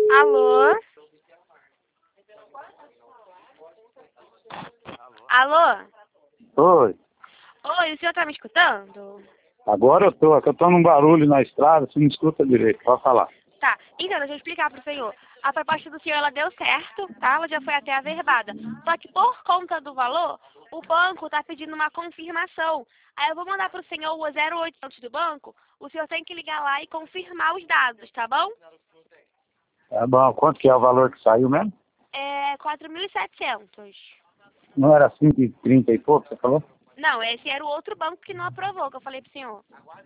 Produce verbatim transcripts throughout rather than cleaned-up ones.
Alô? Alô? Oi. Oi, o senhor tá me escutando? Agora eu tô, é que eu tô num barulho na estrada, você não escuta direito, pode falar. Tá, então, deixa eu explicar pro senhor. A proposta do senhor, ela deu certo, tá? Ela já foi até averbada. Só que por conta do valor, o banco tá pedindo uma confirmação. Aí eu vou mandar pro senhor o zero oitocentos do banco, o senhor tem que ligar lá e confirmar os dados, tá bom? É bom, quanto que é o valor que saiu mesmo? É quatro mil e setecentos. Não era cinco e trinta e pouco, você falou? Não, esse era o outro banco que não aprovou, que eu falei pro senhor.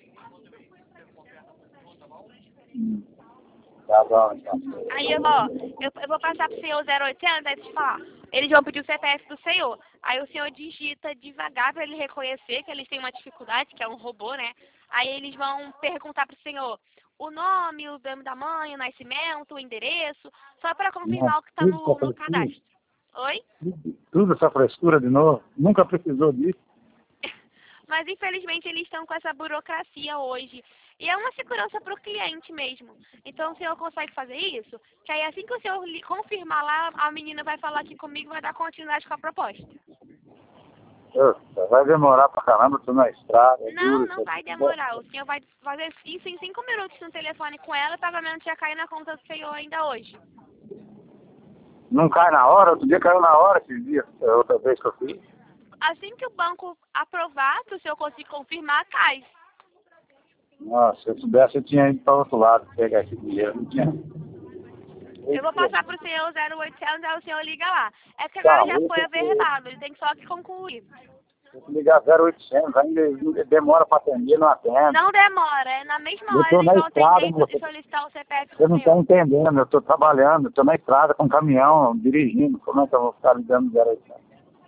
Tá bom, então. Aí eu, ó, eu, eu vou passar pro senhor o zero oitocentos, aí deixa eu te falar. Eles vão pedir o C P F do senhor. Aí o senhor digita devagar pra ele reconhecer que eles têm uma dificuldade, que é um robô, né? Aí eles vão perguntar pro senhor o nome, o nome da mãe, o nascimento, o endereço, só pra confirmar Nossa, o que tá tudo no, essa no frescura? cadastro. Oi? Tudo, tudo essa frescura de novo? Nunca precisou disso? Mas infelizmente eles estão com essa burocracia hoje. E é uma segurança para o cliente mesmo. Então o senhor consegue fazer isso? Que aí assim que o senhor li- confirmar lá, a menina vai falar aqui comigo e vai dar continuidade com a proposta. Nossa, vai demorar pra caramba, tô na estrada, é Não, duro não isso vai aqui. demorar. O senhor vai fazer isso em cinco minutos no telefone com ela, o pagamento já cai na conta do senhor ainda hoje. Não cai na hora? Outro dia caiu na hora esses dias, é outra vez que eu fiz. Assim que o banco aprovar, que o senhor conseguir confirmar, cai. Nossa, se eu soubesse eu tinha ido para outro lado pegar esse dinheiro, não tinha. Eu vou passar pro senhor o zero oitocentos, aí o senhor liga lá. É que Tá, agora já vou foi ter que averbado, ele tem só que concluir. tem que ligar zero oitocentos, ainda demora para atender, não atende. Não demora, é na mesma Eu hora tô eles na vão estrada, atender você, e solicitar o C P F você do não está senhor. entendendo, eu tô trabalhando, eu tô na estrada com caminhão, dirigindo, como é que eu vou ficar ligando zero oitocentos?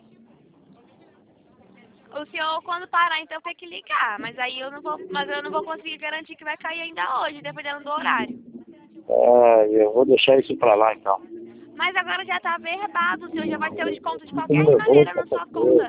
O senhor, quando parar, então tem que ligar, mas aí eu não vou, mas eu não vou conseguir garantir que vai cair ainda hoje, dependendo do horário. É, eu vou deixar isso para lá então. Mas agora já tá averbado, o senhor já vai ter o desconto de Fico qualquer nervoso maneira com na essa sua coisa. conta.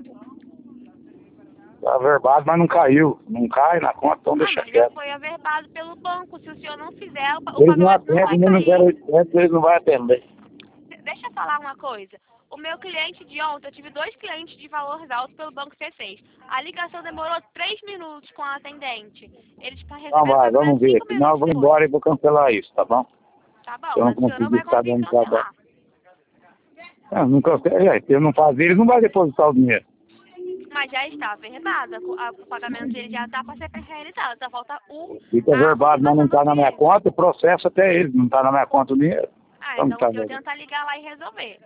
Tá averbado, mas não caiu. Não cai na conta, então Ah, deixa mas já quieto. foi averbado pelo banco, se o senhor não fizer, o pa- o Eles não pagamento não vai atendem, nem no cair. zero oitocentos eles não vão atender. De- Deixa eu falar uma coisa. O meu cliente de ontem, eu tive dois clientes de valores altos pelo Banco C seis. A ligação demorou três minutos com a atendente. Eles pa- Então receberam o vai, vamos pagamento ver. cinco Senão eu minutos vou depois. embora e vou cancelar isso, tá bom? Tá Se bom, eu não mas o senhor não conseguir vai ficar conseguir dando trabalho. cancelar. É, não cancela, é, se eu não fazer, eles não vão depositar o dinheiro. Mas já está averbado. O a- o pagamento dele já está para ser realizado. Só falta o, Fica a verbado, mas não confirmação do tá na minha cliente. conta, o processo até eles. Não tá na minha conta o dinheiro. Ah, Como então tá o senhor vendo? tenta ligar lá e resolver.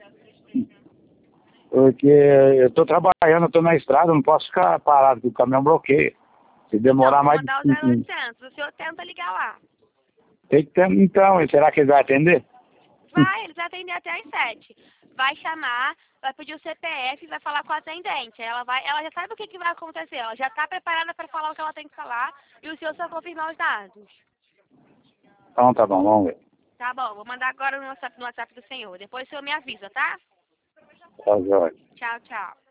Porque eu tô trabalhando, eu tô na estrada, eu não posso ficar parado, porque o caminhão bloqueia. Se Então, demorar vou mais de mandar o cinco zero minutos. oitocentos. O senhor tenta ligar lá. Tem que ter, então, e será que eles vão atender? Vai, eles atendem até às sete. Vai chamar, vai pedir o C P F e vai falar com a atendente. Ela, vai, ela já sabe o que, que vai acontecer. Ela já está preparada para falar o que ela tem que falar e o senhor só confirmar os dados. Então tá bom, vamos ver. Tá bom, vou mandar agora no WhatsApp, no WhatsApp do senhor. Depois o senhor me avisa, tá? Tá jóia. Tchau, tchau.